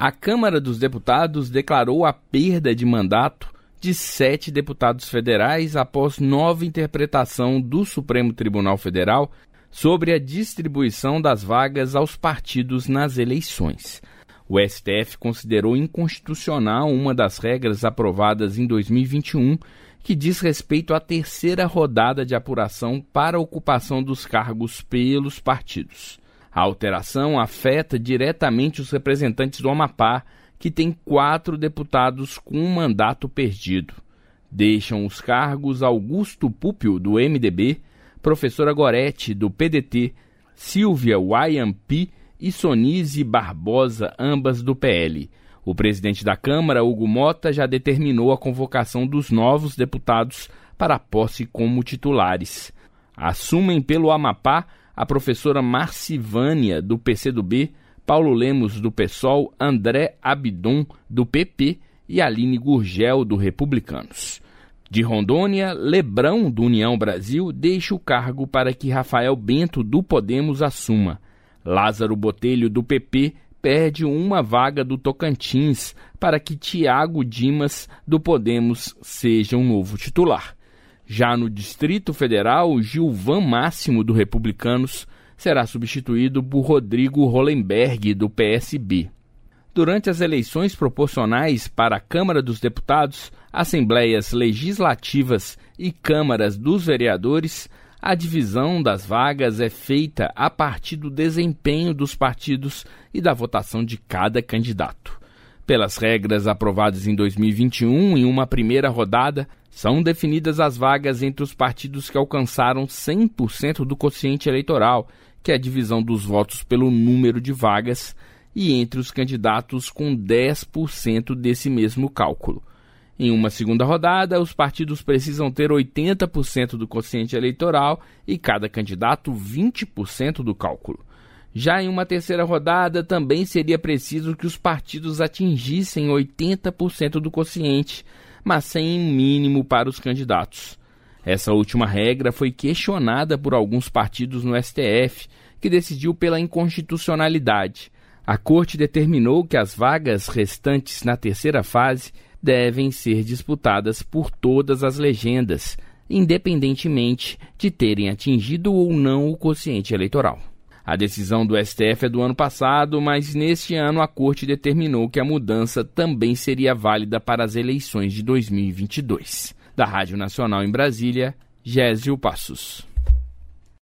A Câmara dos Deputados declarou a perda de mandato de 7 deputados federais após nova interpretação do Supremo Tribunal Federal sobre a distribuição das vagas aos partidos nas eleições. O STF considerou inconstitucional uma das regras aprovadas em 2021, que diz respeito à terceira rodada de apuração para a ocupação dos cargos pelos partidos. A alteração afeta diretamente os representantes do Amapá, que tem 4 deputados com um mandato perdido. Deixam os cargos Augusto Púpio, do MDB, Professora Gorete, do PDT, Silvia Wayampi e Sonise Barbosa, ambas do PL. O presidente da Câmara, Hugo Mota, já determinou a convocação dos novos deputados para a posse como titulares. Assumem pelo Amapá a professora Marcivânia, do PCdoB, Paulo Lemos, do PSOL, André Abidon, do PP e Aline Gurgel, do Republicanos. De Rondônia, Lebrão, do União Brasil, deixa o cargo para que Rafael Bento, do Podemos, assuma. Lázaro Botelho, do PP, perde uma vaga do Tocantins para que Tiago Dimas, do Podemos, seja um novo titular. Já no Distrito Federal, Gilvan Máximo, do Republicanos, será substituído por Rodrigo Hollenberg, do PSB. Durante as eleições proporcionais para a Câmara dos Deputados, Assembleias Legislativas e Câmaras dos Vereadores, a divisão das vagas é feita a partir do desempenho dos partidos e da votação de cada candidato. Pelas regras aprovadas em 2021, em uma primeira rodada, são definidas as vagas entre os partidos que alcançaram 100% do quociente eleitoral, que é a divisão dos votos pelo número de vagas, e entre os candidatos com 10% desse mesmo cálculo. Em uma segunda rodada, os partidos precisam ter 80% do quociente eleitoral e cada candidato 20% do cálculo. Já em uma terceira rodada, também seria preciso que os partidos atingissem 80% do quociente, mas sem um mínimo para os candidatos. Essa última regra foi questionada por alguns partidos no STF, que decidiu pela inconstitucionalidade. A Corte determinou que as vagas restantes na terceira fase devem ser disputadas por todas as legendas, independentemente de terem atingido ou não o quociente eleitoral. A decisão do STF é do ano passado, mas neste ano a Corte determinou que a mudança também seria válida para as eleições de 2022. Da Rádio Nacional em Brasília, Gésio Passos.